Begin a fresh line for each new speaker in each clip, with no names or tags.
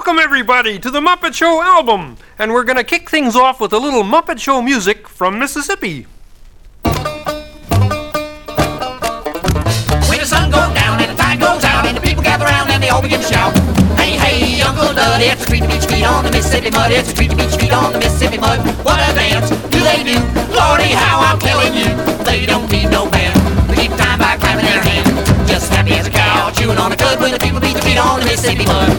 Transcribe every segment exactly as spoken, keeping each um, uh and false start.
Welcome, everybody, to the Muppet Show album. And we're going to kick things off with a little Muppet Show music from Mississippi.
When the sun goes down and the tide goes out and the people gather around and they all begin to shout, hey, hey, Uncle Dud, it's a treat to beach feet on the Mississippi mud. It's a treat to beach feet on the Mississippi mud. What a dance do they do? Lordy, how I'm telling you, they don't need no band. They keep time by clapping their hands. Just happy as a cow chewing on a cud when the people beat their feet on the Mississippi mud.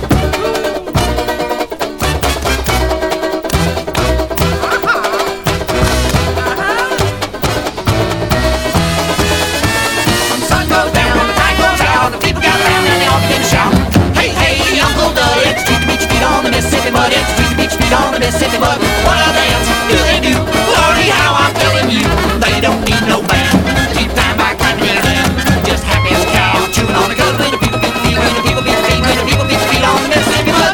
On the Mississippi mud, what a dance do they do? Lordy, how I'm telling you, they don't need no band. Keep time by clapping their hands, just happy as a cow chewing on the cud when the people beat the feet, when the people beat the feet, when the people beat the feet on the Mississippi mud.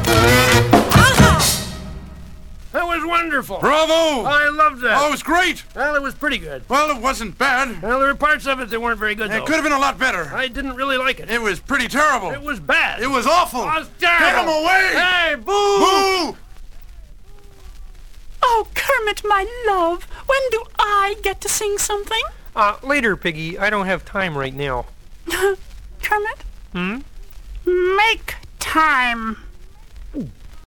That was wonderful.
Bravo!
I loved that.
Oh, it was great.
Well, it was pretty good.
Well, it wasn't bad.
Well, there were parts of it that weren't very good, though.
It could have been a lot better.
I didn't really like it.
It was pretty terrible.
It was bad.
It was awful.
It was terrible.
Get him away!
Hey, boo!
Boo!
Oh, Kermit, my love, when do I get to sing something?
Uh, later, Piggy. I don't have time right now.
Kermit?
Hmm?
Make time.